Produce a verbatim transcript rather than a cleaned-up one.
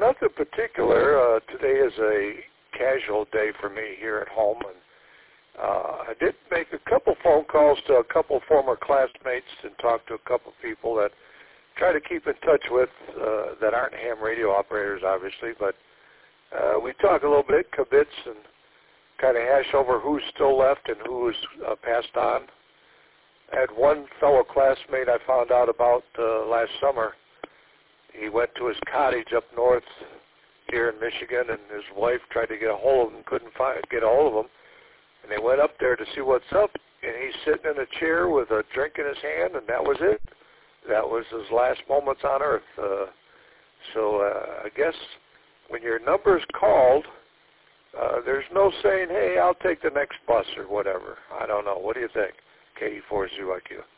nothing particular. Uh, today is a casual day for me here at home, and uh, I did make a couple phone calls to a couple former classmates and talk to a couple people that try to keep in touch with uh, that aren't ham radio operators, obviously, but uh, we talk a little bit, kibitz, and kind of hash over who's still left and who was uh, passed on. I had one fellow classmate I found out about uh, last summer. He went to his cottage up north here in Michigan, and his wife tried to get a hold of him, couldn't find get a hold of him. And they went up there to see what's up, and he's sitting in a chair with a drink in his hand, and that was it. That was his last moments on earth. Uh, so uh, I guess when your number's called, uh, there's no saying, hey, I'll take the next bus or whatever. I don't know. What do you think? K E four Z Y Q.